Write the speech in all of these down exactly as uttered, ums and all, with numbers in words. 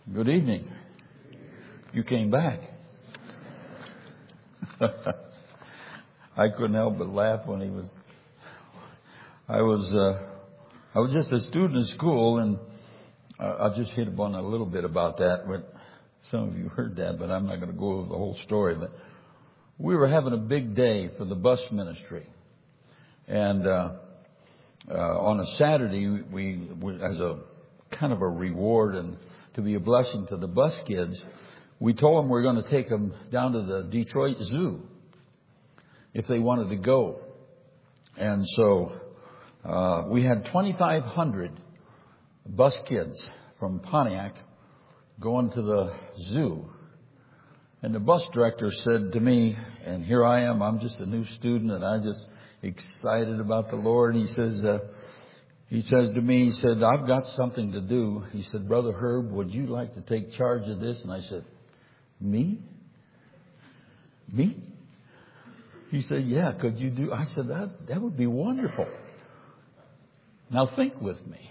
Good evening. You came back. I couldn't help but laugh when he was. I was. Uh, I was just a student in school, and uh, I'll just hit upon a little bit about that. But some of you heard that, but I'm not going to go over the whole story. But we were having a big day for the bus ministry, and uh, uh, on a Saturday, we, we as a kind of a reward and to be a blessing to the bus kids, we told them we're going to take them down to the Detroit Zoo if they wanted to go. And so uh, we had twenty-five hundred bus kids from Pontiac going to the zoo. And the bus director said to me, and here I am, I'm just a new student, and I'm just excited about the Lord. He says, uh, he says to me, he said, I've got something to do. He said, Brother Herb, would you like to take charge of this? And I said, me? Me? He said, yeah, could you do? I said, that, that would be wonderful. Now think with me.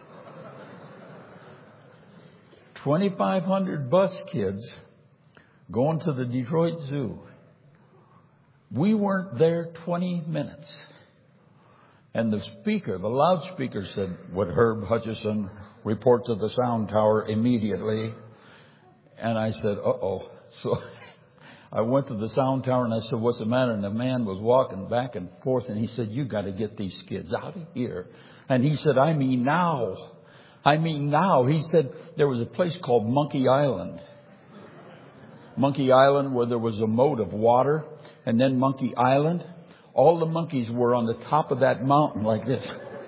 twenty-five hundred bus kids going to the Detroit Zoo. We weren't there twenty minutes. And the speaker, the loudspeaker said, would Herb Hutchison report to the sound tower immediately? And I said, uh-oh. So I went to the sound tower and I said, what's the matter? And the man was walking back and forth and he said, you got to get these kids out of here. And he said, I mean now. I mean now. He said there was a place called Monkey Island. Monkey Island where there was a moat of water. And then Monkey Island. All the monkeys were on the top of that mountain like this.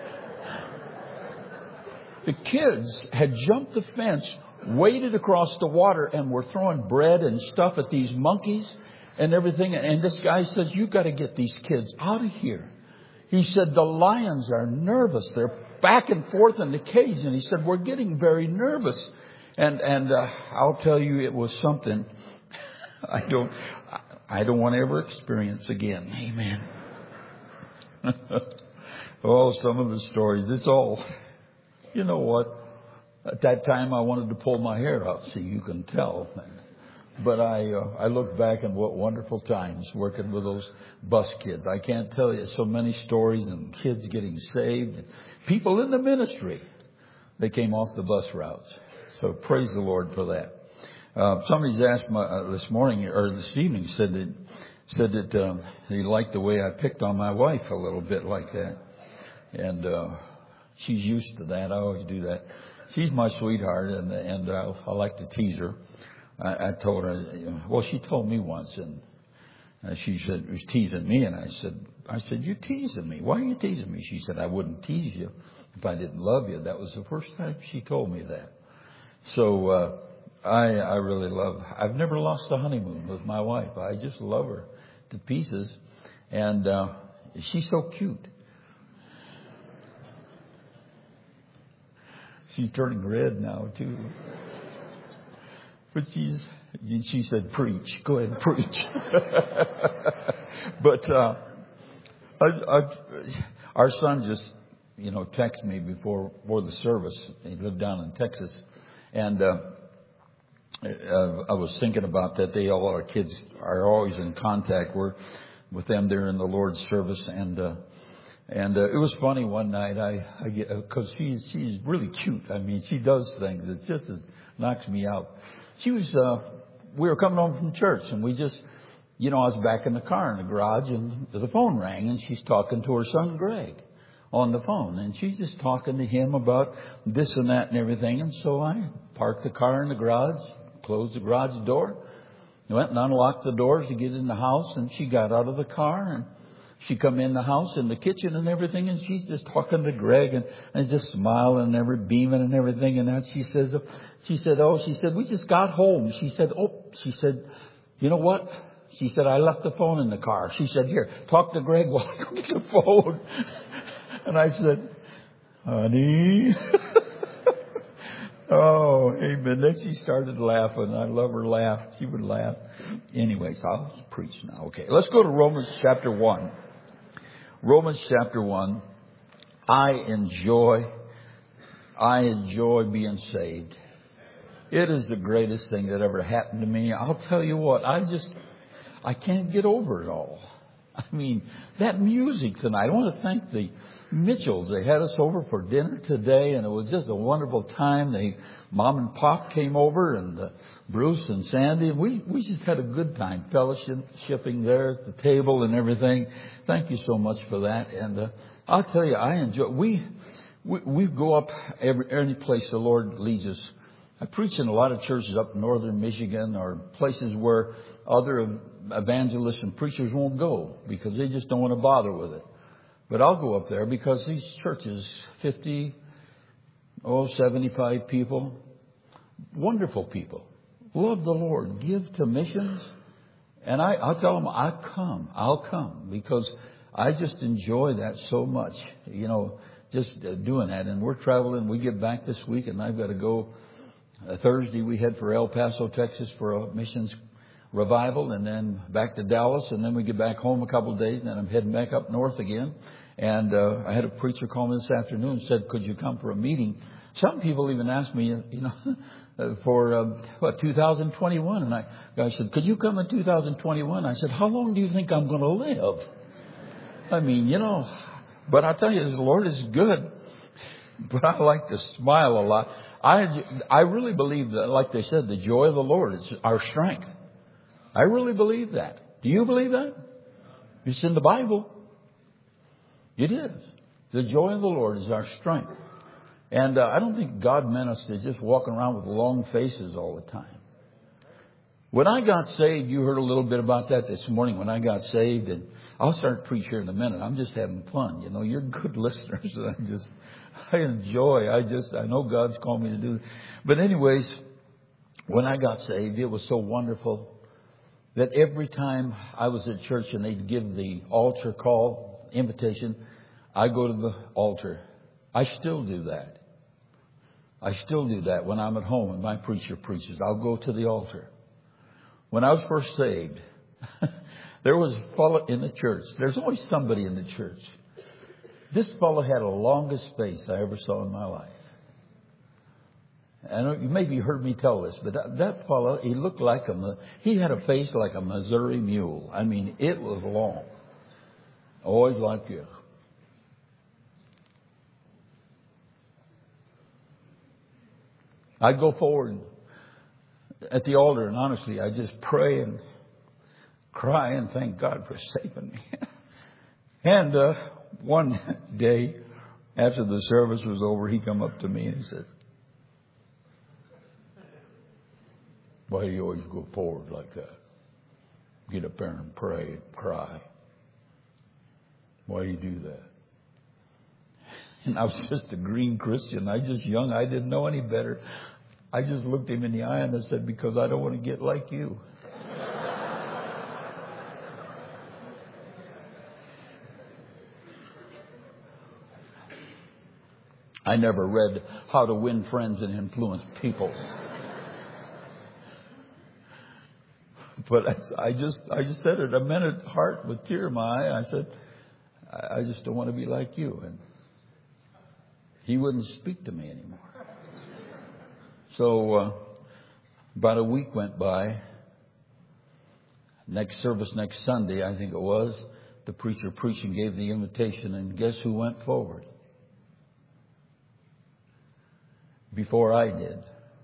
The kids had jumped the fence, waded across the water, and were throwing bread and stuff at these monkeys and everything. And this guy says, you got to get these kids out of here. He said, the lions are nervous. They're back and forth in the cage. And he said, we're getting very nervous. And and uh, I'll tell you, it was something I don't, I don't want to ever experience again. Amen. Oh, some of the stories, it's all, you know what? At that time, I wanted to pull my hair out so you can tell. But I uh, I look back and what wonderful times working with those bus kids. I can't tell you so many stories and kids getting saved. And people in the ministry, they came off the bus routes. So praise the Lord for that. Uh, somebody's asked my, uh, this morning or this evening said that said that um, he liked the way I picked on my wife a little bit like that, and uh, she's used to that. I always do that. She's my sweetheart, and and uh, I like to tease her. I, I told her, well, she told me once, and uh, she said it was teasing me, and I said, I said, you're teasing me. Why are you teasing me? She said, I wouldn't tease you if I didn't love you. That was the first time she told me that. So. Uh, I, I really love, I've never lost a honeymoon with my wife. I just love her to pieces. And uh, she's so cute. She's turning red now, too. But she's, she said, preach. Go ahead and preach. But uh, I, I, our son just, you know, texted me before, before the service. He lived down in Texas. And uh, Uh, I was thinking about that. They all our kids are always in contact. We're with them. They're in the Lord's service, and uh, and uh, it was funny one night. I I get because she's she's really cute. I mean, she does things. It just it knocks me out. She was. Uh, we were coming home from church, and we just, you know, I was back in the car in the garage, and the phone rang, and she's talking to her son Greg on the phone, and she's just talking to him about this and that and everything. And so I parked the car in the garage. Closed the garage door, went and unlocked the doors to get in the house, and she got out of the car and she come in the house in the kitchen and everything, and she's just talking to Greg and, and just smiling and every beaming and everything. And that she says, she said, oh, she said, we just got home. She said, oh, she said, you know what? She said, I left the phone in the car. She said, here, talk to Greg while I go get the phone. And I said, honey. Oh, amen. Then she started laughing. I love her laugh. She would laugh. Anyways, I'll preach now. Okay, let's go to Romans chapter one. Romans chapter one. I enjoy, I enjoy being saved. It is the greatest thing that ever happened to me. I'll tell you what, I just, I can't get over it all. I mean, that music tonight, I want to thank the Mitchells. They had us over for dinner today, and it was just a wonderful time. They, Mom and Pop came over, and uh, Bruce and Sandy, and we, we just had a good time fellowshipping there at the table and everything. Thank you so much for that. And uh, I'll tell you, I enjoy, we, we, we go up every, any place the Lord leads us. I preach in a lot of churches up in northern Michigan or places where other evangelists and preachers won't go because they just don't want to bother with it. But I'll go up there because these churches, fifty, oh, seventy-five people, wonderful people, love the Lord, give to missions. And I, I'll tell them, I'll come, I'll come because I just enjoy that so much, you know, just uh, doing that. And we're traveling. We get back this week and I've got to go. Uh, Thursday we head for El Paso, Texas for a missions revival and then back to Dallas. And then we get back home a couple of days and then I'm heading back up north again. And uh, I had a preacher call me this afternoon and said, could you come for a meeting? Some people even asked me, you know, for, uh, what, two thousand twenty-one. And I, I said, could you come in two thousand twenty-one? I said, how long do you think I'm going to live? I mean, you know, but I tell you, the Lord is good. But I like to smile a lot. I, I really believe that, like they said, the joy of the Lord is our strength. I really believe that. Do you believe that? It's in the Bible. It is. The joy of the Lord is our strength. And uh, I don't think God meant us to just walk around with long faces all the time. When I got saved, you heard a little bit about that this morning when I got saved. And I'll start to preach here in a minute. I'm just having fun. You know, you're good listeners. And I just, I enjoy. I just, I know God's called me to do it. But anyways, when I got saved, it was so wonderful that every time I was at church and they'd give the altar call, invitation, I go to the altar. I still do that. I still do that when I'm at home and my preacher preaches. I'll go to the altar. When I was first saved, there was a fellow in the church. There's always somebody in the church. This fellow had the longest face I ever saw in my life. I know you maybe heard me tell this, but that, that fellow, he looked like a, he had a face like a Missouri mule. I mean, it was long. Always like this. I'd go forward at the altar and honestly, I just pray and cry and thank God for saving me. And uh, one day after the service was over, he come up to me and he said, why do you always go forward like that? Get up there and pray and cry. Why do you do that? And I was just a green Christian. I was just young. I didn't know any better. I just looked him in the eye and I said, because I don't want to get like you. I never read How to Win Friends and Influence People. But I, I just I just said it. I meant it heart with tear in my eye. I said, I, I just don't want to be like you. And he wouldn't speak to me anymore. So uh, about a week went by. Next service, next Sunday, I think it was, the preacher preaching gave the invitation, and guess who went forward? Before I did.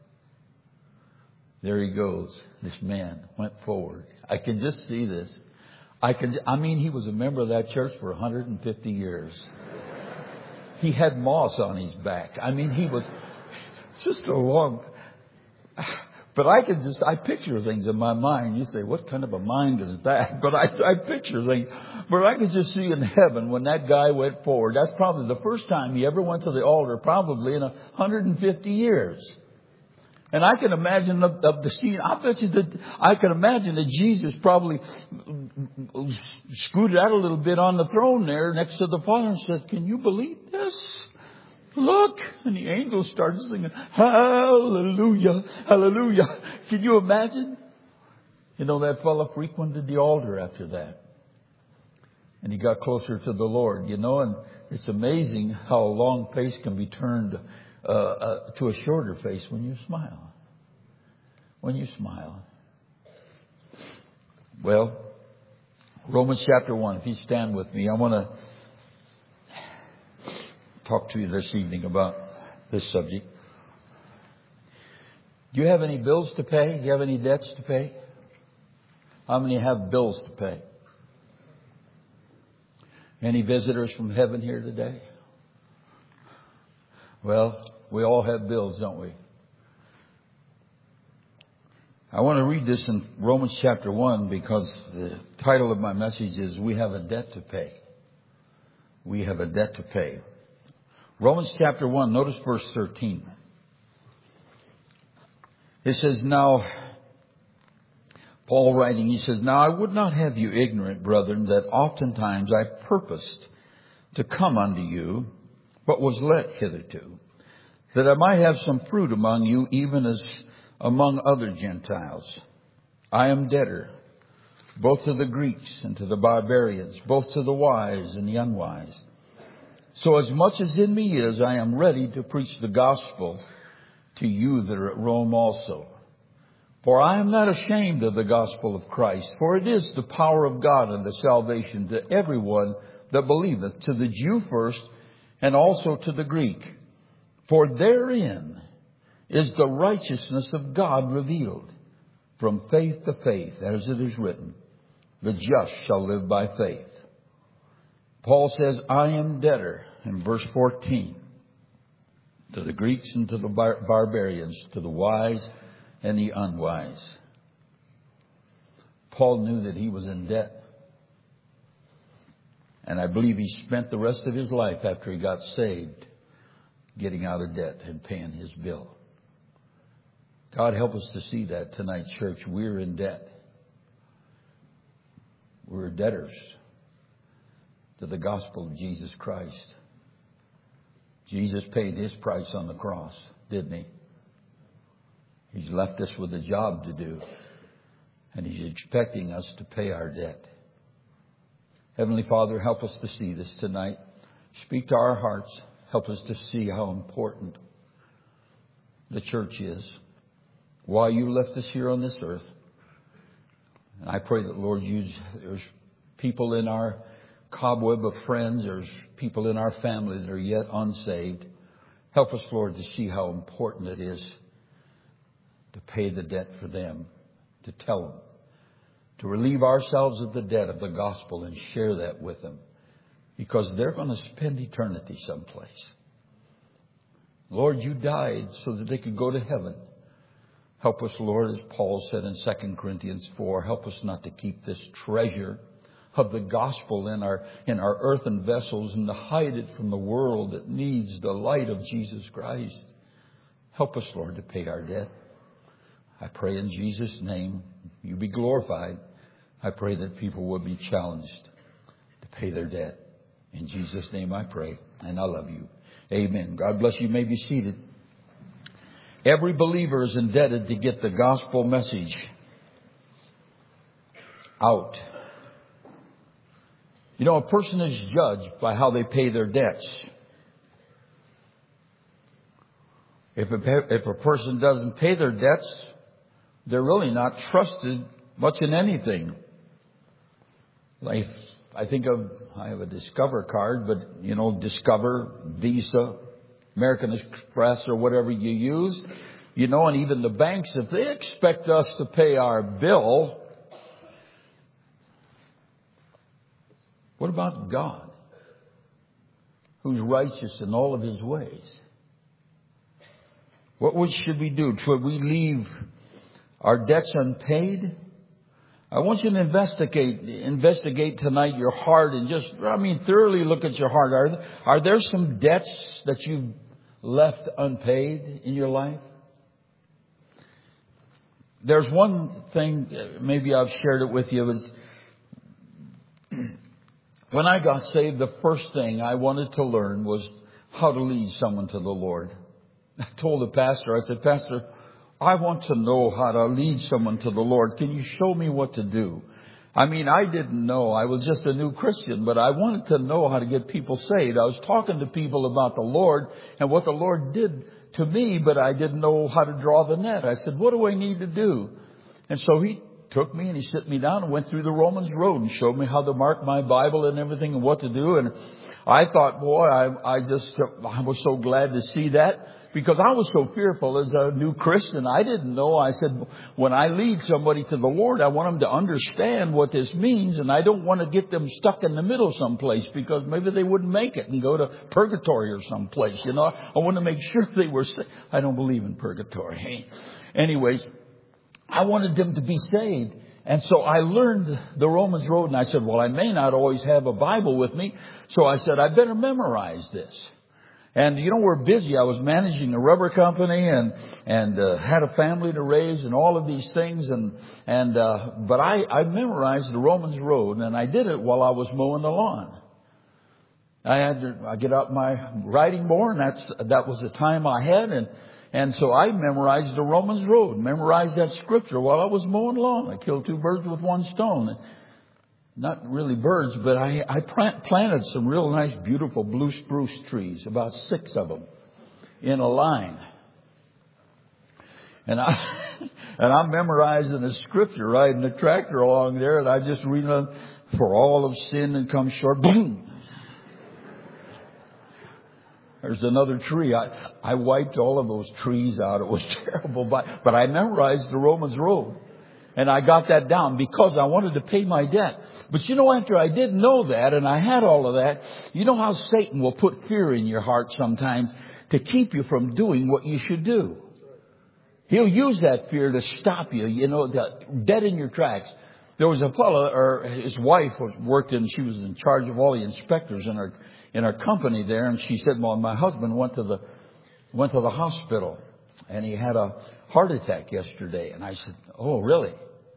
There he goes. This man went forward. I can just see this. I can. I mean, he was a member of that church for one hundred fifty years. He had moss on his back. I mean, he was just a long. But I can just, I picture things in my mind. You say, what kind of a mind is that? But I, I picture things. But I could just see in heaven when that guy went forward. That's probably the first time he ever went to the altar, probably in one hundred fifty years. And I can imagine of, of the scene. I bet you that I can imagine that Jesus probably scooted out a little bit on the throne there next to the Father and said, "Can you believe this? Look!" And the angels started singing, "Hallelujah, hallelujah." Can you imagine? You know, that fellow frequented the altar after that, and he got closer to the Lord. You know, and it's amazing how a long face can be turned Uh, uh, to a shorter face when you smile. when you smile? Well, Romans chapter one, if you stand with me, I want to talk to you this evening about this subject. Do you have any bills to pay? Do you have any debts to pay? How many have bills to pay? Any visitors from heaven here today? Well, we all have bills, don't we? I want to read this in Romans chapter one because the title of my message is We Have a Debt to Pay. We have a debt to pay. Romans chapter one, notice verse thirteen. It says, now, Paul writing, he says, now I would not have you ignorant, brethren, that oftentimes I purposed to come unto you, but was let hitherto, that I might have some fruit among you, even as among other Gentiles. I am debtor, both to the Greeks and to the barbarians, both to the wise and the unwise. So as much as in me is, I am ready to preach the gospel to you that are at Rome also. For I am not ashamed of the gospel of Christ, for it is the power of God unto salvation to everyone that believeth, to the Jew first, and also to the Greek. For therein is the righteousness of God revealed, from faith to faith, as it is written, the just shall live by faith. Paul says, I am debtor, in verse fourteen, to the Greeks and to the bar- barbarians, to the wise and the unwise. Paul knew that he was in debt. And I believe he spent the rest of his life after he got saved getting out of debt and paying his bill. God help us to see that tonight, church. We're in debt. We're debtors to the gospel of Jesus Christ. Jesus paid his price on the cross, didn't he? He's left us with a job to do. And he's expecting us to pay our debt. Heavenly Father, help us to see this tonight. Speak to our hearts. Help us to see how important the church is. Why you left us here on this earth. And I pray that, Lord, you, there's people in our cobweb of friends. There's people in our family that are yet unsaved. Help us, Lord, to see how important it is to pay the debt for them, to tell them, to relieve ourselves of the debt of the gospel and share that with them, because they're going to spend eternity someplace. Lord, you died so that they could go to heaven. Help us, Lord, as Paul said in Second Corinthians four, help us not to keep this treasure of the gospel in our in our earthen vessels and to hide it from the world that needs the light of Jesus Christ. Help us, Lord, to pay our debt. I pray in Jesus' name, you be glorified. I pray that people will be challenged to pay their debt. In Jesus' name I pray, and I love you. Amen. God bless you. You may be seated. Every believer is indebted to get the gospel message out. You know, a person is judged by how they pay their debts. If a, if a person doesn't pay their debts, they're really not trusted much in anything. Like, I think of, I have a Discover card, but, you know, Discover, Visa, American Express, or whatever you use, you know, and even the banks, if they expect us to pay our bill, what about God, who's righteous in all of his ways? What should we do? Should we leave our debts unpaid? I want you to investigate, investigate tonight your heart and just, I mean, thoroughly look at your heart. Are, are there some debts that you've left unpaid in your life? There's one thing, maybe I've shared it with you, is when I got saved, the first thing I wanted to learn was how to lead someone to the Lord. I told the pastor, I said, Pastor, I want to know how to lead someone to the Lord. Can you show me what to do? I mean, I didn't know. I was just a new Christian, but I wanted to know how to get people saved. I was talking to people about the Lord and what the Lord did to me, but I didn't know how to draw the net. I said, what do I need to do? And so he took me and he sit me down and went through the Romans road and showed me how to mark my Bible and everything and what to do. And I thought, boy, I, I just, I was so glad to see that. Because I was so fearful as a new Christian. I didn't know. I said, when I lead somebody to the Lord, I want them to understand what this means. And I don't want to get them stuck in the middle someplace because maybe they wouldn't make it and go to purgatory or someplace. You know, I want to make sure they were saved. I don't believe in purgatory. Anyways, I wanted them to be saved. And so I learned the Romans road. And I said, well, I may not always have a Bible with me. So I said, I better memorize this. And, you know, we're busy. I was managing a rubber company and, and, uh, had a family to raise and all of these things. And, and, uh, but I, I memorized the Romans road and I did it while I was mowing the lawn. I had to, I get out my riding board and that's, that was the time I had. And, and so I memorized the Romans road, memorized that scripture while I was mowing the lawn. I killed two birds with one stone. Not really birds, but I, I plant, planted some real nice, beautiful blue spruce trees, about six of them, in a line. And I, and I'm memorizing the scripture, riding the tractor along there, and I just read, for all have sinned and come short. Boom! There's another tree. I, I wiped all of those trees out. It was terrible, but, but I memorized the Romans road. And I got that down because I wanted to pay my debt. But you know, after I did know that and I had all of that, you know how Satan will put fear in your heart sometimes to keep you from doing what you should do. He'll use that fear to stop you, you know, dead in your tracks. There was a fellow, or his wife was worked in, she was in charge of all the inspectors in our, in our company there. And she said, well, my husband went to the, went to the hospital and he had a heart attack yesterday. And I said, oh, really?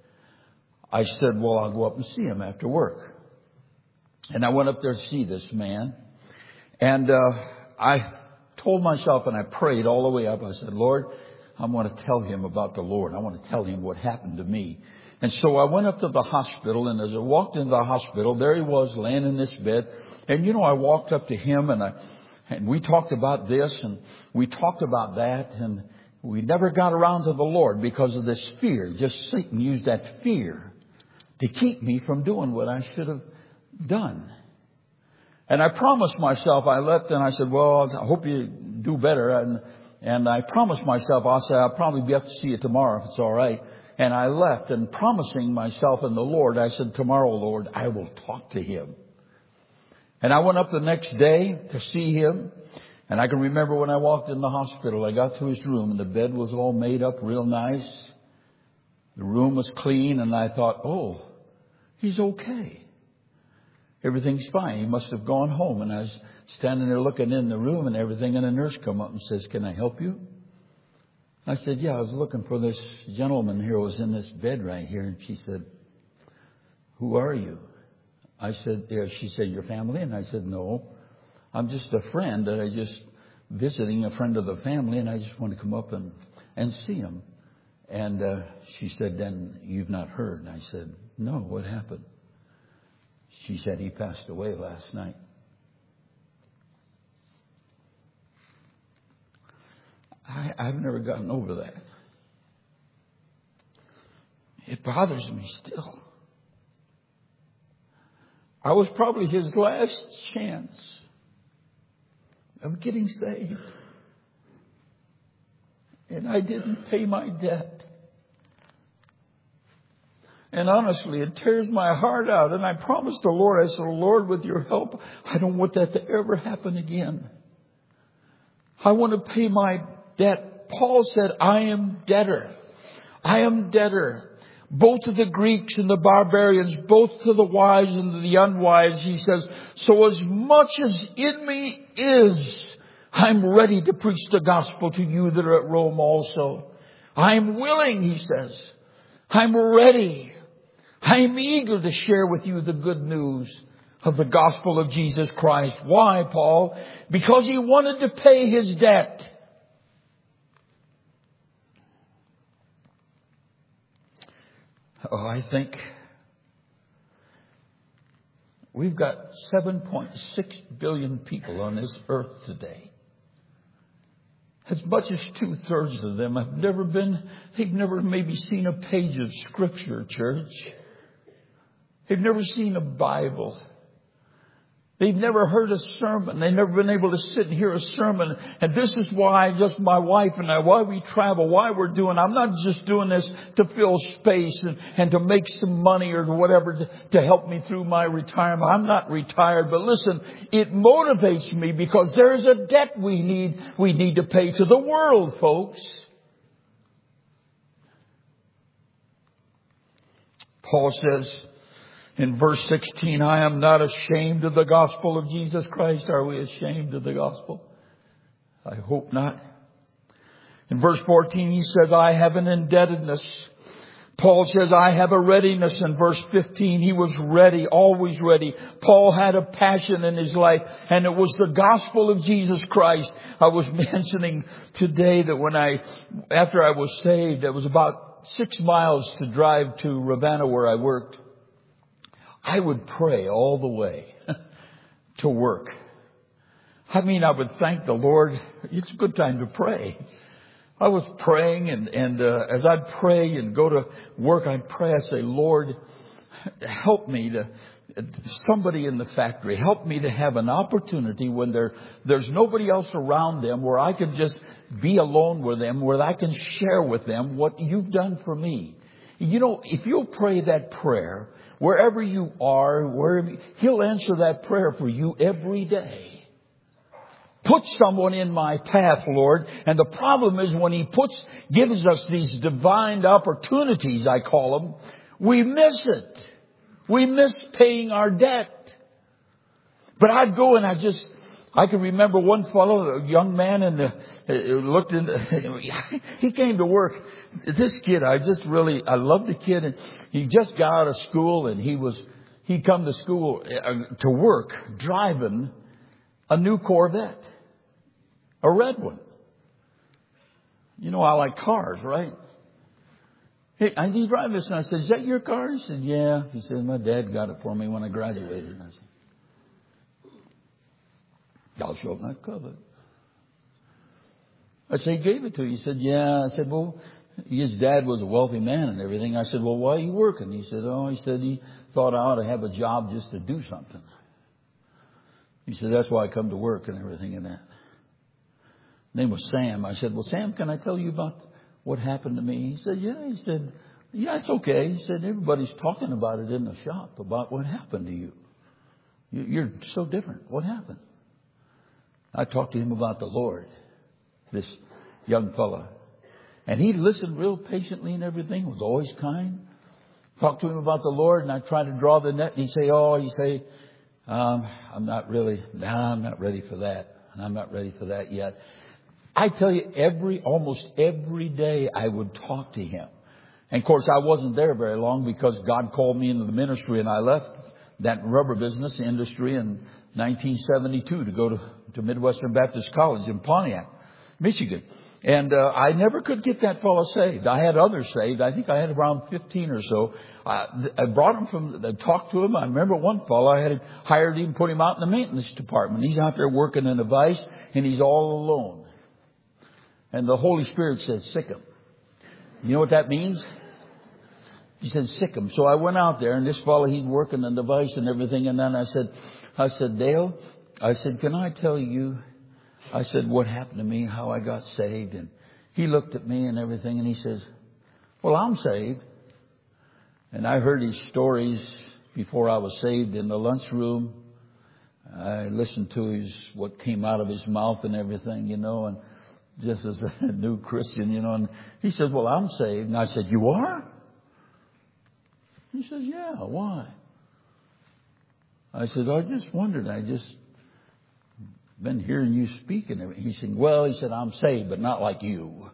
I said, well, I'll go up and see him after work. And I went up there to see this man. And uh, I told myself and I prayed all the way up. I said, Lord, I want to tell him about the Lord. I want to tell him what happened to me. And so I went up to the hospital. And as I walked into the hospital, there he was laying in this bed. And, you know, I walked up to him and, I, and we talked about this and we talked about that. And we never got around to the Lord because of this fear. Just Satan used that fear to keep me from doing what I should have done. And I promised myself, I left and I said, well, I hope you do better. And, and I promised myself, I'll say, I'll probably be up to see you tomorrow if it's all right. And I left and promising myself in the Lord, I said, tomorrow, Lord, I will talk to him. And I went up the next day to see him. And I can remember when I walked in the hospital, I got to his room and the bed was all made up real nice. The room was clean and I thought, oh, he's okay. Everything's fine. He must have gone home. And I was standing there looking in the room and everything. And a nurse come up and says, can I help you? I said, yeah, I was looking for this gentleman here who was in this bed right here. And she said, who are you? I said, yeah. She said, your family? And I said, no, I'm just a friend that I just visiting a friend of the family. And I just want to come up and, and see him. And uh, she said, then you've not heard. And I said, no, what happened? She said, he passed away last night. I, I've never gotten over that. It bothers me still. I was probably his last chance of getting saved. And I didn't pay my debt. And honestly, it tears my heart out. And I promised the Lord, I said, Lord, with your help, I don't want that to ever happen again. I want to pay my debt. Paul said, I am debtor. I am debtor. Both to the Greeks and the barbarians, both to the wise and to the unwise. He says, so as much as in me is, I'm ready to preach the gospel to you that are at Rome also. I'm willing, he says. I'm ready. I'm eager to share with you the good news of the gospel of Jesus Christ. Why, Paul? Because he wanted to pay his debt. Oh, I think we've got seven point six billion people on this earth today. as much as two-thirds of them have never been, they've never maybe seen a page of Scripture, church. They've never seen a Bible. They've never heard a sermon. They've never been able to sit and hear a sermon. And this is why just my wife and I, why we travel, why we're doing. I'm not just doing this to fill space and, and to make some money or whatever to, to help me through my retirement. I'm not retired. But listen, it motivates me because there's a debt we need, we need to pay to the world, folks. Paul says, in verse sixteen, I am not ashamed of the gospel of Jesus Christ. Are we ashamed of the gospel? I hope not. In verse fourteen, he says, I have an indebtedness. Paul says, I have a readiness. In verse fifteen, he was ready, always ready. Paul had a passion in his life, and it was the gospel of Jesus Christ. I was mentioning today that when I, after I was saved, it was about six miles to drive to Ravenna where I worked. I would pray all the way to work. I mean, I would thank the Lord. It's a good time to pray. I was praying, and, and uh, as I'd pray and go to work, I'd pray. I'd say, Lord, help me to, somebody in the factory, help me to have an opportunity when there there's nobody else around them, where I can just be alone with them, where I can share with them what you've done for me. You know, if you'll pray that prayer, wherever you are, wherever, He'll answer that prayer for you every day. Put someone in my path, Lord. And the problem is when He puts, gives us these divine opportunities, I call them, we miss it. We miss paying our debt. But I'd go and I just, I can remember one fellow, a young man, in the looked in. The, he came to work. This kid, I just really, I love the kid, and he just got out of school, and he was, he come to school uh, to work driving a new Corvette, a red one. You know, I like cars, right? Hey, I need to drive this, and I said, "Is that your car?" He said, "Yeah." He said, "My dad got it for me when I graduated." And I said, I'll show up my cover. I said, he gave it to you. He said, yeah. I said, well, his dad was a wealthy man and everything. I said, well, why are you working? He said, oh, he said he thought I ought to have a job just to do something. He said, that's why I come to work and everything and that. His name was Sam. I said, well, Sam, can I tell you about what happened to me? He said, yeah. He said, yeah, it's okay. He said, everybody's talking about it in the shop, about what happened to you. You're so different. What happened? I talked to him about the Lord, this young fella. And he listened real patiently and everything, was always kind. Talked to him about the Lord, and I tried to draw the net, and he'd say, oh, he'd say, um, I'm not really, nah, I'm not ready for that. And I'm not ready for that yet. I tell you, every, almost every day I would talk to him. And of course, I wasn't there very long because God called me into the ministry, and I left that rubber business industry in nineteen seventy-two to go to, to Midwestern Baptist College in Pontiac, Michigan. And uh, I never could get that fellow saved. I had others saved. I think I had around fifteen or so. I, I brought him from, I talked to him. I remember one fellow, I had hired him, put him out in the maintenance department. He's out there working in a vice, and he's all alone. And the Holy Spirit said, sick him. You know what that means? He said, sick him. So I went out there, and this fellow, he's working in the vice and everything. And then I said, I said, Dale, I said, can I tell you, I said, what happened to me, how I got saved? And he looked at me and everything, and he says, well, I'm saved. And I heard his stories before I was saved in the lunchroom. I listened to his, what came out of his mouth and everything, you know, and just as a new Christian, you know. And he said, well, I'm saved. And I said, you are? He says, yeah, why? I said, I just wondered. I just been hearing you speak. And he said, well, he said, I'm saved, but not like you.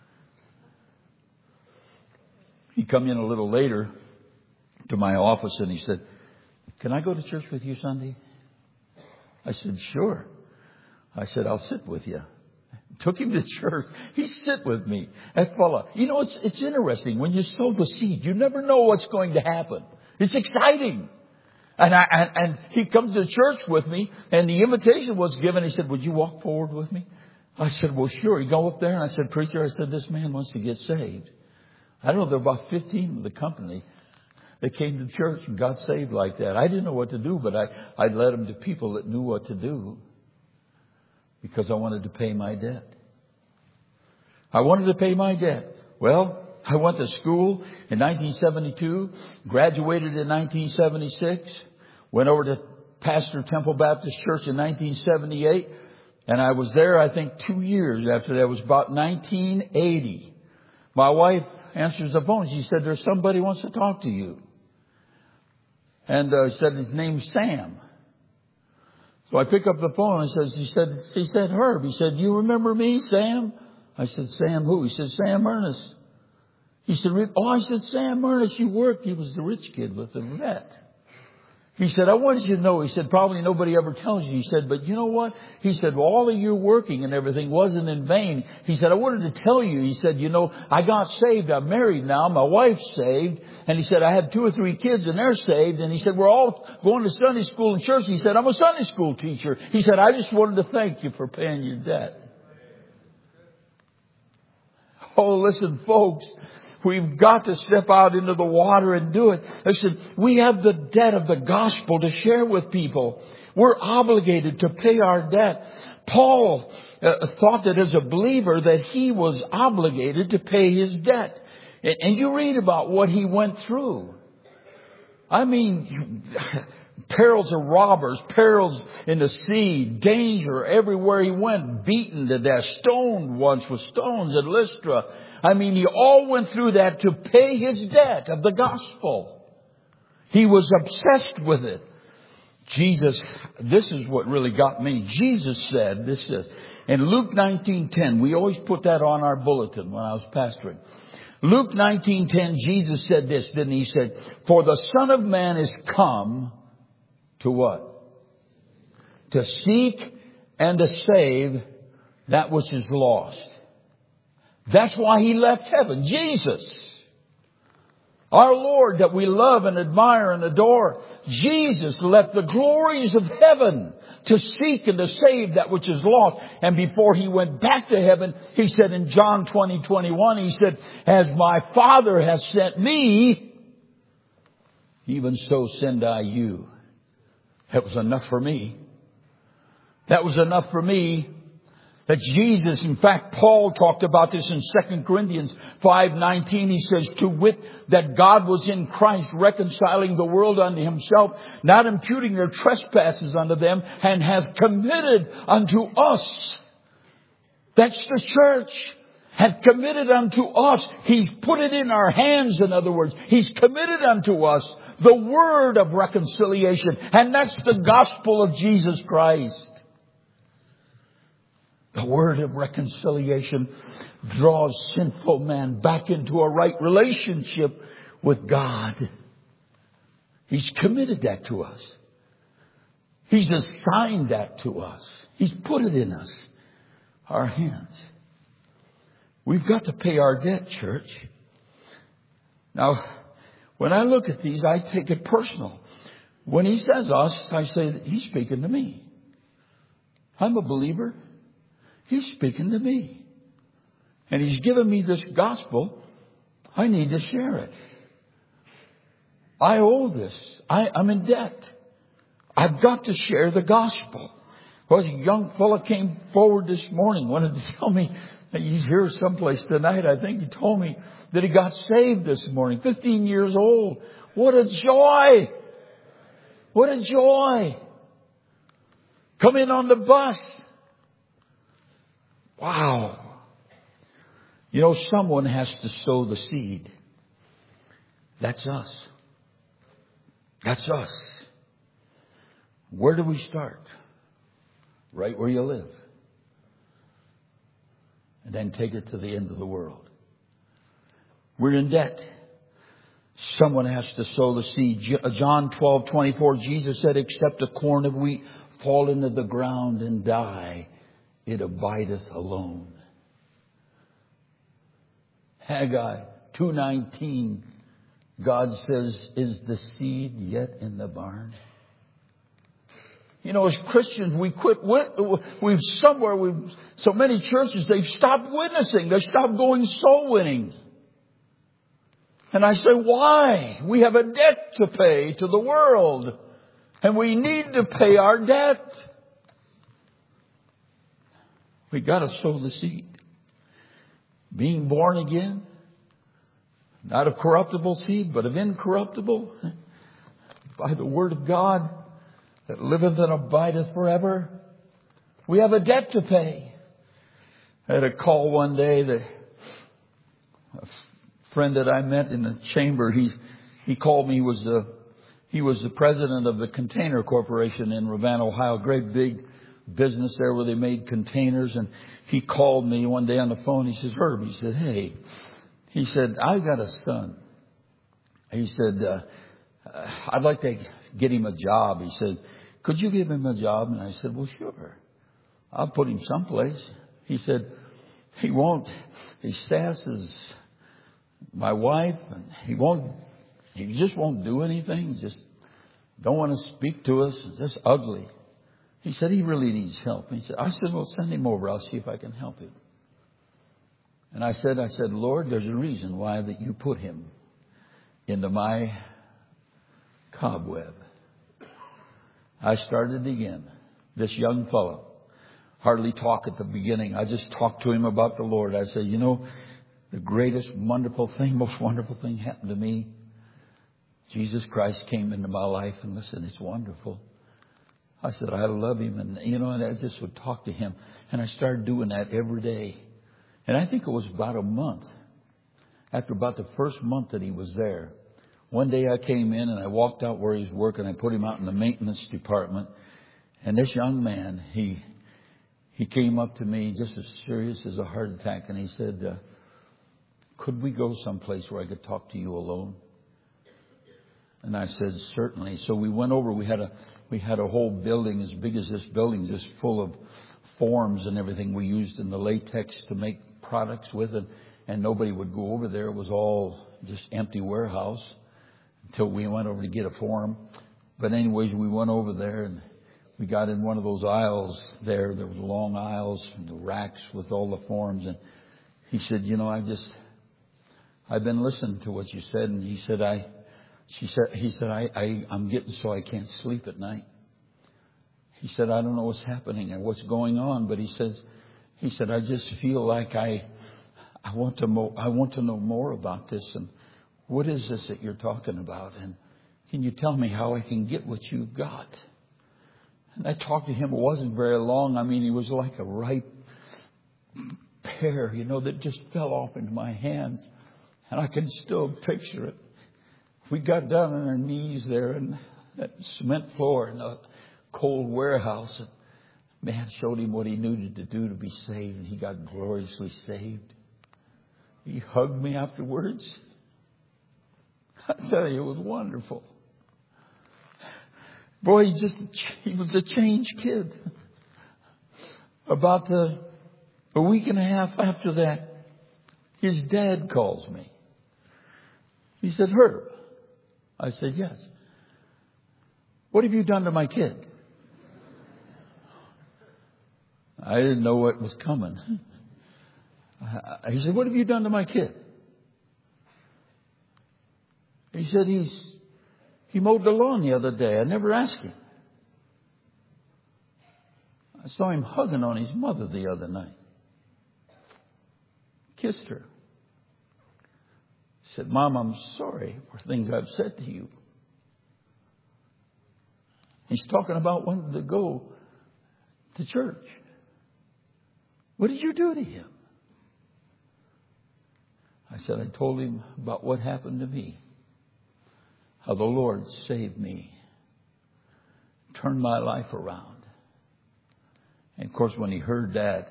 He come in a little later to my office, and he said, can I go to church with you Sunday? I said, sure. I said, I'll sit with you. Took him to church. He sit with me. That fella. You know, it's it's interesting. When you sow the seed, you never know what's going to happen. It's exciting. And I and, and he comes to church with me, and the invitation was given. He said, would you walk forward with me? I said, well, sure. You go up there? And I said, preacher, I said, this man wants to get saved. I don't know, there were about fifteen of the company that came to church and got saved like that. I didn't know what to do, but I, I led them to people that knew what to do because I wanted to pay my debt. I wanted to pay my debt. Well, I went to school in nineteen seventy-two, graduated in nineteen seventy-six, went over to Pastor Temple Baptist Church in nineteen seventy-eight, and I was there, I think, two years after that. It was about nineteen eighty. My wife answers the phone. She said, there's somebody who wants to talk to you. And uh, said his name's Sam. So I pick up the phone and says, he said, he said, Herb. He said, you remember me, Sam? I said, Sam who? He said, Sam Ernest. He said, oh, I said, Sam Ernest, you worked. He was the rich kid with the vet. He said, I wanted you to know. He said, probably nobody ever tells you. He said, but you know what? He said, well, all of your working and everything wasn't in vain. He said, I wanted to tell you. He said, you know, I got saved. I'm married now. My wife's saved. And he said, I had two or three kids and they're saved. And he said, we're all going to Sunday school and church. He said, I'm a Sunday school teacher. He said, I just wanted to thank you for paying your debt. Oh, listen, folks. We've got to step out into the water and do it. Listen, we have the debt of the gospel to share with people. We're obligated to pay our debt. Paul uh, thought that as a believer that he was obligated to pay his debt. And, and you read about what he went through. I mean, perils of robbers, perils in the sea, danger everywhere he went, beaten to death, stoned once with stones at Lystra. I mean, he all went through that to pay his debt of the gospel. He was obsessed with it. Jesus, this is what really got me. Jesus said, this is in Luke nineteen ten. We always put that on our bulletin when I was pastoring. Luke nineteen ten, Jesus said this, didn't he? He said, for the Son of Man is come to what? To seek and to save that which is lost. That's why he left heaven. Jesus, our Lord that we love and admire and adore. Jesus left the glories of heaven to seek and to save that which is lost. And before he went back to heaven, he said in John twenty twenty-one, he said, as my Father has sent me, even so send I you. That was enough for me. That was enough for me. That Jesus, in fact, Paul talked about this in Second Corinthians five nineteen. He says, to wit, that God was in Christ reconciling the world unto himself, not imputing their trespasses unto them, and hath committed unto us. That's the church. Hath committed unto us. He's put it in our hands, in other words. He's committed unto us the word of reconciliation. And that's the gospel of Jesus Christ. The word of reconciliation draws sinful man back into a right relationship with God. He's committed that to us. He's assigned that to us. He's put it in us, our hands. We've got to pay our debt, church. Now, when I look at these, I take it personal. When he says us, I say he's speaking to me. I'm a believer. He's speaking to me. And he's given me this gospel. I need to share it. I owe this. I, I'm in debt. I've got to share the gospel. Well, a young fellow came forward this morning, wanted to tell me, he's here someplace tonight. I think he told me that he got saved this morning. fifteen years old. What a joy. What a joy. Come in on the bus. Wow. You know, someone has to sow the seed. That's us. That's us. Where do we start? Right where you live. And then take it to the end of the world. We're in debt. Someone has to sow the seed. John twelve twenty-four, Jesus said, except a corn of wheat fall into the ground and die, it abideth alone. Haggai two nineteen, God says, is the seed yet in the barn? You know, as Christians, we quit, we've somewhere, we've, so many churches, they've stopped witnessing. They've stopped going soul winning. And I say, why? We have a debt to pay to the world. And we need to pay our debt. We got to sow the seed. Being born again, not of corruptible seed, but of incorruptible, by the word of God that liveth and abideth forever. We have a debt to pay. I had a call one day that a friend that I met in the chamber, he he called me. He was the he was the president of the Container Corporation in Ravenna, Ohio. Great big business there where they made containers. And he called me one day on the phone. He says, Herb, he said, hey, he said, I've got a son. He said, uh, I'd like to get him a job. He said, could you give him a job? And I said, well, sure. I'll put him someplace. He said, he won't. He sasses my wife, and he won't, he just won't do anything. He just don't want to speak to us. Just ugly. He said, he really needs help. He said, I said, well, send him over. I'll see if I can help him. And I said, I said, Lord, there's a reason why that you put him into my cobweb. I started again. This young fellow hardly talk at the beginning. I just talked to him about the Lord. I said, you know, the greatest wonderful thing, most wonderful thing happened to me. Jesus Christ came into my life, and listen, it's wonderful. I said, I love him. And, you know, and I just would talk to him. And I started doing that every day. And I think it was about a month. After about the first month that he was there, one day I came in and I walked out where he was working. I put him out in the maintenance department. And this young man, he he came up to me just as serious as a heart attack. And he said, uh, could we go someplace where I could talk to you alone? And I said, certainly. So we went over. We had a we had a whole building as big as this building, just full of forms and everything we used in the latex to make products with it. And nobody would go over there. It was all just empty warehouse until we went over to get a form. But anyways, we went over there and we got in one of those aisles there. There was long aisles and the racks with all the forms. And he said, you know, I just, I've been listening to what you said. And he said, I, she said, he said, I, I, I'm getting so I can't sleep at night. He said, I don't know what's happening and what's going on. But he says, he said, I just feel like I, I want to mo- I want to know more about this. And what is this that you're talking about? And can you tell me how I can get what you've got? And I talked to him. It wasn't very long. I mean, he was like a ripe pear, you know, that just fell off into my hands. And I can still picture it. We got down on our knees there in that cement floor in a cold warehouse. And man showed him what he needed to do to be saved. And he got gloriously saved. He hugged me afterwards. I tell you, it was wonderful. Boy, he just, he was a changed kid. About the, a week and a half after that, his dad calls me. He said, Herb. I said, yes. What have you done to my kid? I didn't know what was coming. He said, what have you done to my kid? He said, he's, he mowed the lawn the other day. I never asked him. I saw him hugging on his mother the other night. Kissed her. He said, Mom, I'm sorry for things I've said to you. He's talking about wanting to go to church. What did you do to him? I said, I told him about what happened to me. How the Lord saved me. Turned my life around. And of course, when he heard that,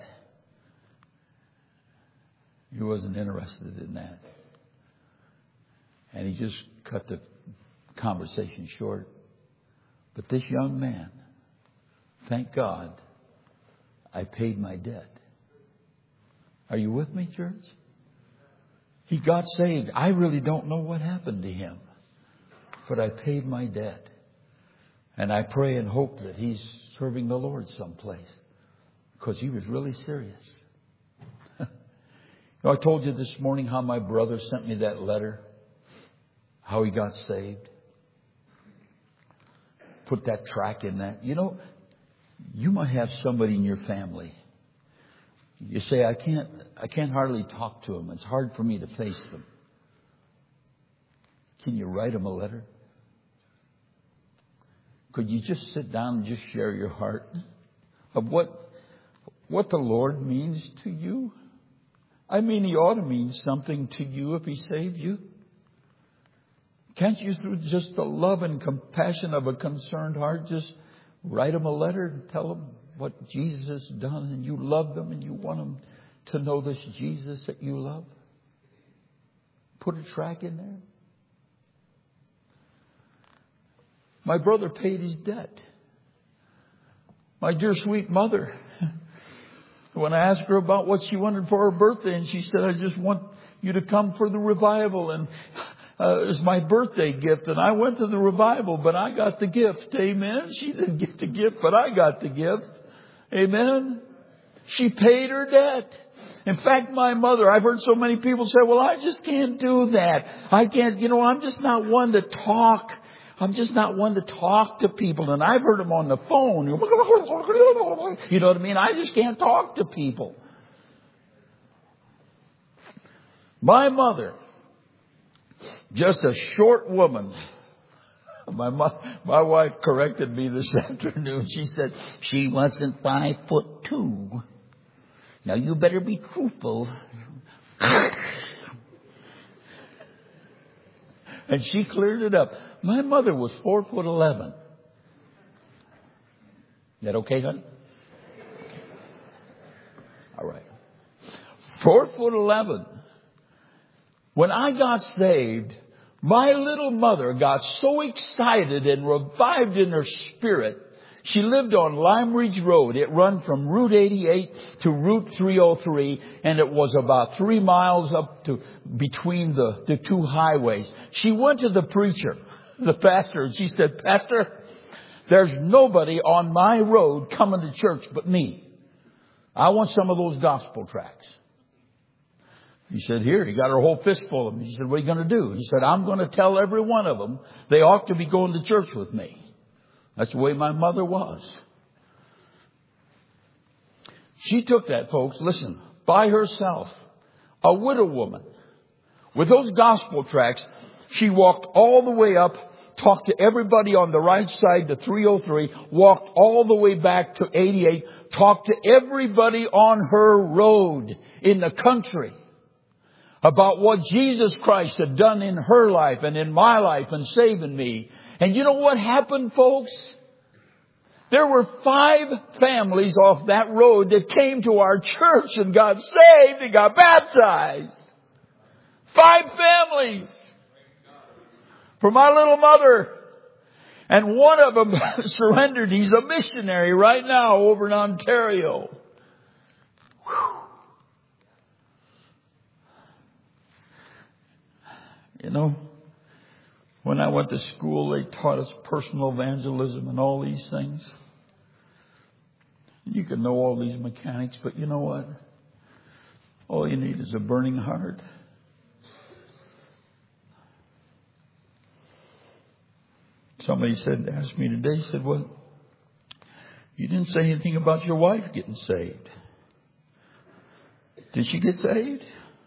he wasn't interested in that. And he just cut the conversation short. But this young man, thank God, I paid my debt. Are you with me, church? He got saved. I really don't know what happened to him. But I paid my debt. And I pray and hope that he's serving the Lord someplace, because he was really serious. You know, I told you this morning how my brother sent me that letter, how he got saved. Put that track in that. You know, you might have somebody in your family. You say, I can't, I can't hardly talk to them. It's hard for me to face them. Can you write them a letter? Could you just sit down and just share your heart of what, what the Lord means to you? I mean, he ought to mean something to you if he saved you. Can't you, through just the love and compassion of a concerned heart, just write them a letter and tell them what Jesus has done, and you love them and you want them to know this Jesus that you love? Put a track in there. My brother paid his debt. My dear sweet mother, when I asked her about what she wanted for her birthday, and she said, I just want you to come for the revival, and uh, it's my birthday gift. And I went to the revival, but I got the gift. Amen. She didn't get the gift, but I got the gift. Amen. She paid her debt. In fact, my mother, I've heard so many people say, well, I just can't do that. I can't, you know, I'm just not one to talk. I'm just not one to talk to people. And I've heard them on the phone. You know what I mean? I just can't talk to people. My mother, just a short woman. My mo- my wife corrected me this afternoon. She said she wasn't five foot two. Now you better be truthful. And she cleared it up. My mother was four foot eleven. Is that okay, honey? All right. Four foot eleven. When I got saved, my little mother got so excited and revived in her spirit. She lived on Lime Ridge Road. It run from Route eighty-eight to Route three oh three, and it was about three miles up to between the, the two highways. She went to the preacher, the pastor, and she said, Pastor, there's nobody on my road coming to church but me. I want some of those gospel tracts. He said, here, he got her whole fistful of them. He said, what are you going to do? He said, I'm going to tell every one of them they ought to be going to church with me. That's the way my mother was. She took that, folks, listen, by herself, a widow woman, with those gospel tracts. She walked all the way up, talked to everybody on the right side to three oh three, walked all the way back to eighty-eight, talked to everybody on her road in the country about what Jesus Christ had done in her life and in my life and saving me. And you know what happened, folks? There were five families off that road that came to our church and got saved and got baptized. Five families. For my little mother. And one of them surrendered. He's a missionary right now over in Ontario. Whew. You know, when I went to school, they taught us personal evangelism and all these things. You can know all these mechanics, but you know what? All you need is a burning heart. Somebody said, asked me today, said, well, you didn't say anything about your wife getting saved. Did she get saved?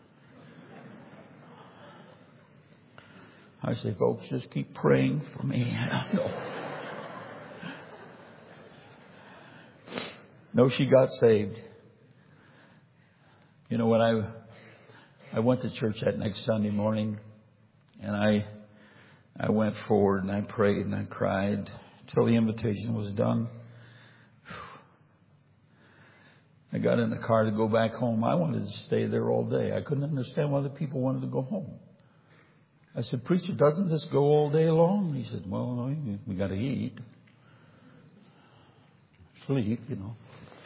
I say, folks, just keep praying for me. No. No, she got saved. You know, when I I went to church that next Sunday morning, and I I went forward and I prayed and I cried till the invitation was done. I got in the car to go back home. I wanted to stay there all day. I couldn't understand why the people wanted to go home. I said, preacher, doesn't this go all day long? He said, well, we got to eat, sleep, you know.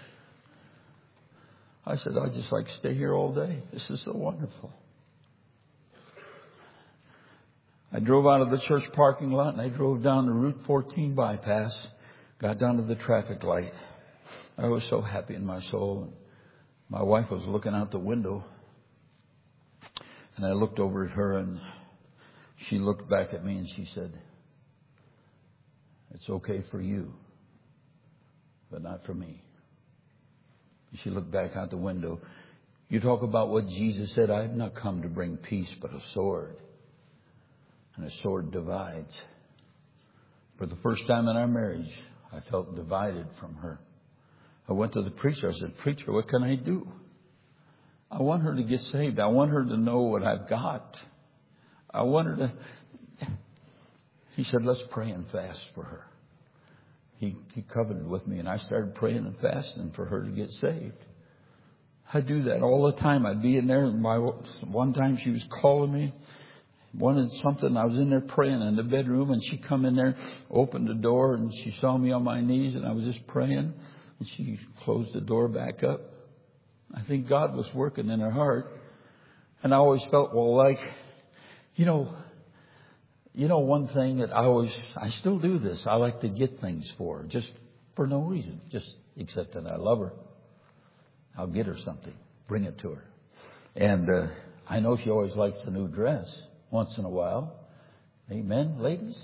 I said, I'd just like to stay here all day. This is so wonderful. I drove out of the church parking lot and I drove down the Route fourteen bypass, got down to the traffic light. I was so happy in my soul. My wife was looking out the window and I looked over at her and she looked back at me and she said, "It's okay for you, but not for me." She looked back out the window. You talk about what Jesus said, "I have not come to bring peace, but a sword. And a sword divides." For the first time in our marriage, I felt divided from her. I went to the preacher. I said, "Preacher, what can I do? I want her to get saved. I want her to know what I've got. I want her to..." He said, "Let's pray and fast for her." He, he covenanted with me and I started praying and fasting for her to get saved. I do that all the time. I'd be in there. My, one time she was calling me, wanted something. I was in there praying in the bedroom and she come in there, opened the door and she saw me on my knees and I was just praying and she closed the door back up. I think God was working in her heart. And I always felt, well, like, you know, you know, one thing that I always, I still do this. I like to get things for her just for no reason, just except that I love her. I'll get her something, bring it to her. And uh, I know she always likes a new dress once in a while. Amen, ladies?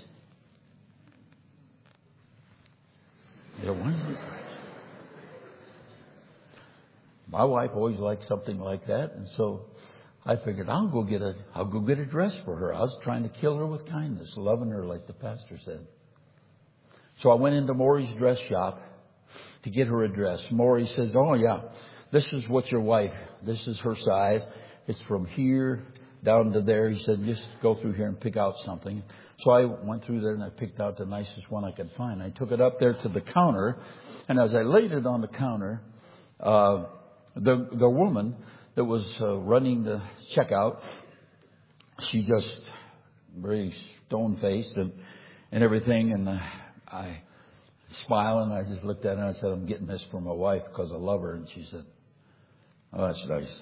You don't want it? My wife always liked something like that, and so I figured I'll go get a I'll go get a dress for her. I was trying to kill her with kindness, loving her like the pastor said. So I went into Maury's dress shop to get her a dress. Maury says, "Oh yeah, this is what your wife, this is her size. It's from here down to there." He said, "Just go through here and pick out something." So I went through there and I picked out the nicest one I could find. I took it up there to the counter, and as I laid it on the counter, uh, the the woman that was uh, running the checkout, she just very stone-faced and, and everything. And uh, I smiled and I just looked at her and I said, "I'm getting this for my wife because I love her." And she said, "Oh, that's nice."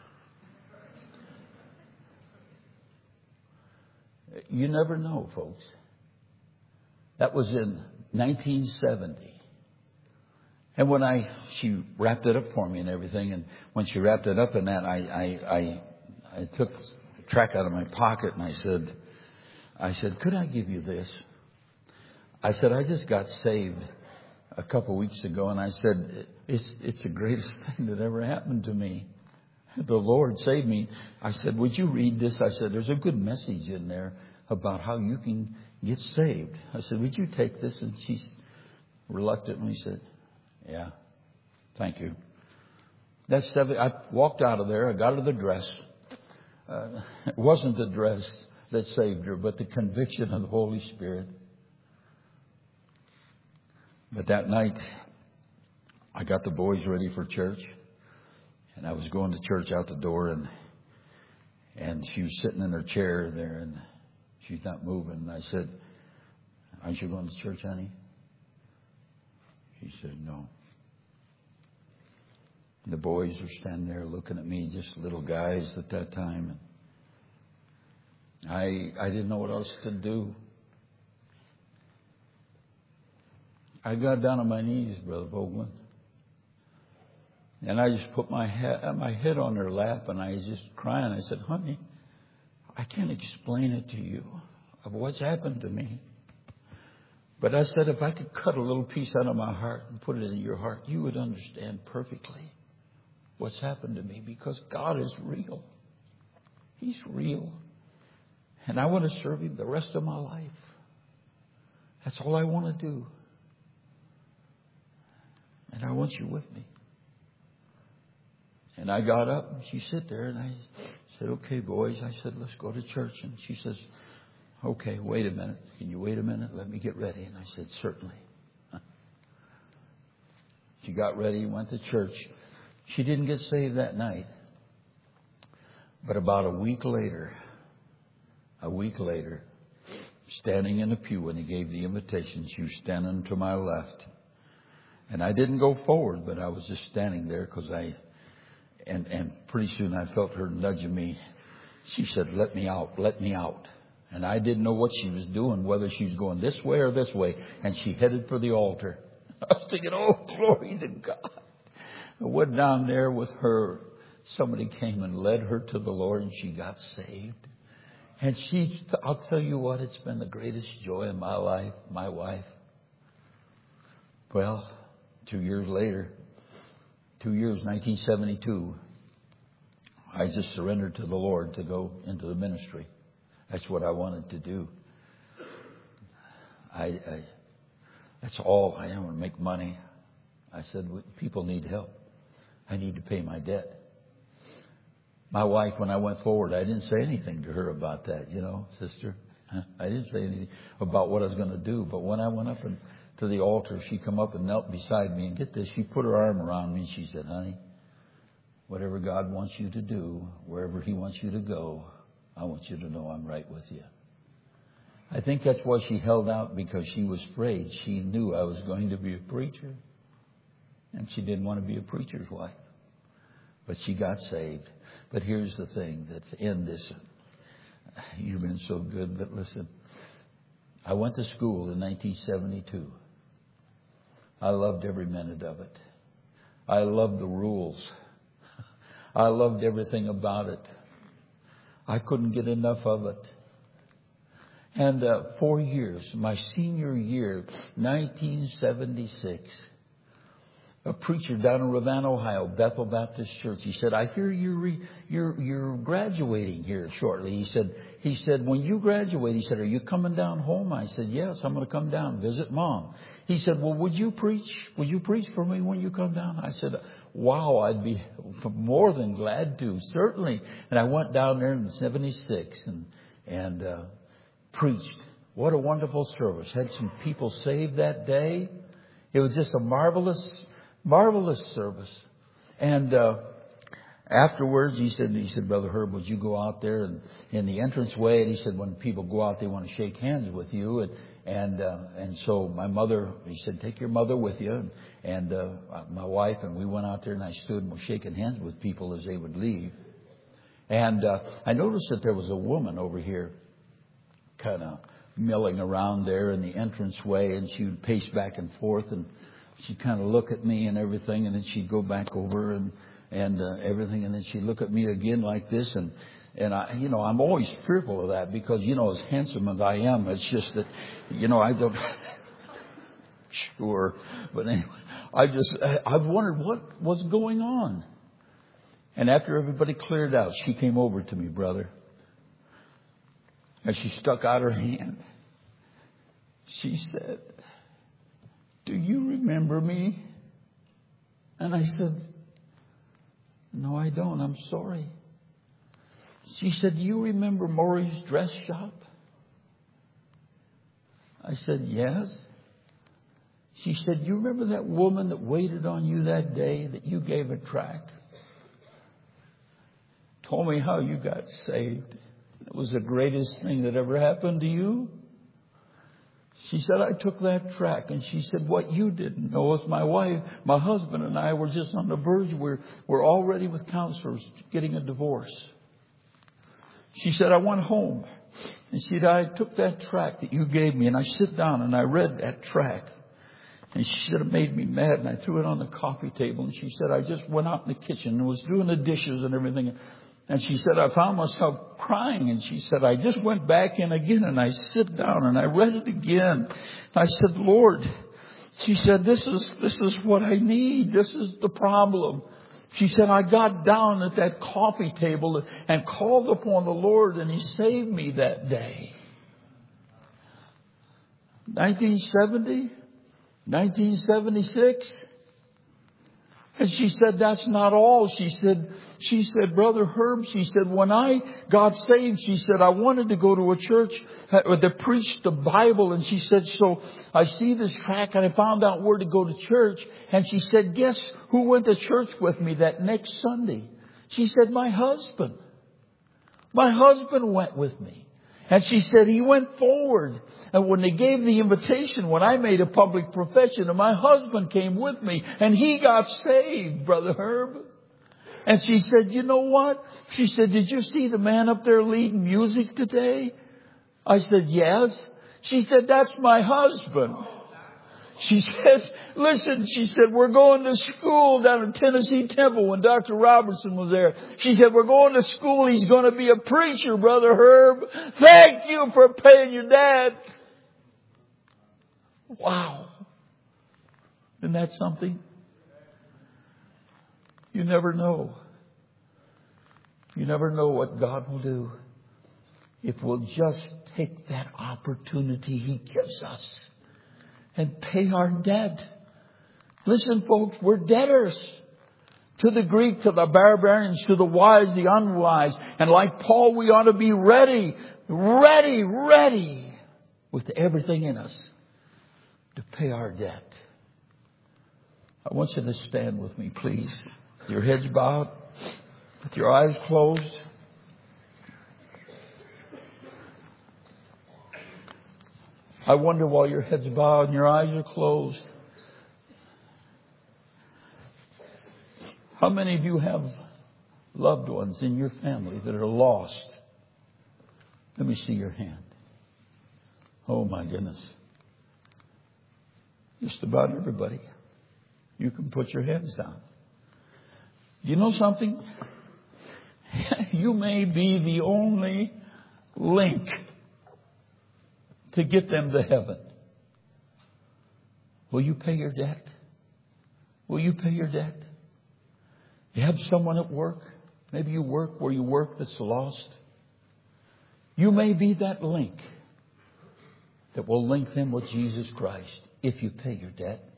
You never know, folks. That was in nineteen seventy. And when I, she wrapped it up for me and everything. And when she wrapped it up in that, I, I, I, I took a track out of my pocket and I said, I said, "Could I give you this?" I said, "I just got saved a couple of weeks ago." And I said, it's, it's the greatest thing that ever happened to me. The Lord saved me. I said, "Would you read this?" I said, "There's a good message in there about how you can get saved." I said, "Would you take this?" And she reluctantly said, "Yeah, thank you." That's seven. I walked out of there. I got her the dress. Uh, it wasn't the dress that saved her, but the conviction of the Holy Spirit. But that night, I got the boys ready for church. And I was going to church out the door, and and she was sitting in her chair there, and she's not moving. And I said, "Aren't you going to church, honey?" She said, "No." And the boys were standing there looking at me, just little guys at that time. And I I didn't know what else to do. I got down on my knees, Brother Vogel. And I just put my head, my head on her lap and I was just crying. I said, "Honey, I can't explain it to you of what's happened to me. But I said, if I could cut a little piece out of my heart and put it in your heart, you would understand perfectly what's happened to me, because God is real. He's real. And I want to serve Him the rest of my life. That's all I want to do. And I want you with me." And I got up and she sat there and I said, "Okay, boys." I said, "Let's go to church." And she says, "Okay, wait a minute. Can you wait a minute? Let me get ready." And I said, "Certainly." She got ready, went to church. She didn't get saved that night. But about a week later, a week later, standing in the pew when he gave the invitation, she was standing to my left. And I didn't go forward, but I was just standing there because I... And, and pretty soon I felt her nudging me. She said, "Let me out, let me out." And I didn't know what she was doing, whether she was going this way or this way. And she headed for the altar. I was thinking, oh, glory to God. I went down there with her. Somebody came and led her to the Lord, and she got saved. And she, I'll tell you what, it's been the greatest joy in my life, my wife. Well, two years later, two years, nineteen seventy-two, I just surrendered to the Lord to go into the ministry. That's what I wanted to do. I, I that's all. I didn't want to make money. I said, people need help. I need to pay my debt. My wife, when I went forward, I didn't say anything to her about that, you know, sister. I didn't say anything about what I was going to do. But when I went up and to the altar, she come up and knelt beside me. And get this, she put her arm around me and she said, honey, whatever God wants you to do, wherever He wants you to go, I want you to know I'm right with you. I think that's why she held out, because she was afraid. She knew I was going to be a preacher. And she didn't want to be a preacher's wife. But she got saved. But here's the thing that's in this. You've been so good, but listen. I went to school in nineteen seventy-two. I loved every minute of it. I loved the rules. I loved everything about it. I couldn't get enough of it. And uh, four years, my senior year, nineteen seventy-six, a preacher down in Ravenna, Ohio, Bethel Baptist Church. He said, I hear you're, re, you're, you're graduating here shortly. He said, he said, when you graduate, he said, are you coming down home? I said, yes, I'm going to come down, visit Mom. He said, well, would you preach? Would you preach for me when you come down? I said, wow, I'd be more than glad to, certainly. And I went down there in seventy-six and, and, uh, preached. What a wonderful service. Had some people saved that day. It was just a marvelous Marvelous service. And uh, afterwards, he said, he said, Brother Herb, would you go out there and in the entranceway? And he said, when people go out, they want to shake hands with you. And and uh, and so my mother, he said, take your mother with you, and, and uh, my wife, and we went out there, and I stood and was shaking hands with people as they would leave. And uh, I noticed that there was a woman over here, kind of milling around there in the entranceway, and she would pace back and forth, and she'd kind of look at me and everything, and then she'd go back over and and uh, everything, and then she'd look at me again like this, and and I, you know, I'm always fearful of that, because you know, as handsome as I am, it's just that, you know, I don't. Sure, but anyway, I just I, I wondered what was going on, and after everybody cleared out, she came over to me, brother, and she stuck out her hand. She said, do you remember me? And I said, no, I don't. I'm sorry. She said, do you remember Maury's dress shop? I said, yes. She said, you remember that woman that waited on you that day that you gave a tract? Told me how you got saved. It was the greatest thing that ever happened to you. She said, I took that track. And she said, what you didn't know is my wife, my husband and I were just on the verge. We're, we're already with counselors getting a divorce. She said, I went home. And she said, I took that track that you gave me, and I sit down and I read that track. And she said, it made me mad, and I threw it on the coffee table. And she said, I just went out in the kitchen and was doing the dishes and everything. And she said, I found myself crying. And she said, I just went back in again, and I sit down and I read it again. I said, Lord, she said, this is, this is what I need. This is the problem. She said, I got down at that coffee table and called upon the Lord, and He saved me that day. nineteen seventy, nineteen seventy-six. And she said, that's not all. She said, she said, Brother Herb, she said, when I got saved, she said, I wanted to go to a church that preached the Bible. And she said, so I see this track and I found out where to go to church. And she said, guess who went to church with me that next Sunday? She said, my husband. My husband went with me. And she said, he went forward. And when they gave the invitation, when I made a public profession, and my husband came with me, and he got saved, Brother Herb. And she said, you know what? She said, did you see the man up there leading music today? I said, yes. She said, that's my husband. She said, listen, she said, we're going to school down at Tennessee Temple when Doctor Robertson was there. She said, we're going to school. He's going to be a preacher, Brother Herb. Thank you for paying your dad. Wow. Isn't that something? You never know. You never know what God will do if we'll just take that opportunity He gives us and pay our debt. Listen, folks, we're debtors. To the Greek, to the barbarians, to the wise, the unwise. And like Paul, we ought to be ready, ready, ready with everything in us to pay our debt. I want you to stand with me, please. With your heads bowed, with your eyes closed. I wonder, while your head's bowed and your eyes are closed, how many of you have loved ones in your family that are lost? Let me see your hand. Oh my goodness. Just about everybody. You can put your hands down. You know something? You may be the only link to get them to heaven. Will you pay your debt? Will you pay your debt? You have someone at work. Maybe you work where you work that's lost. You may be that link that will link them with Jesus Christ if you pay your debt.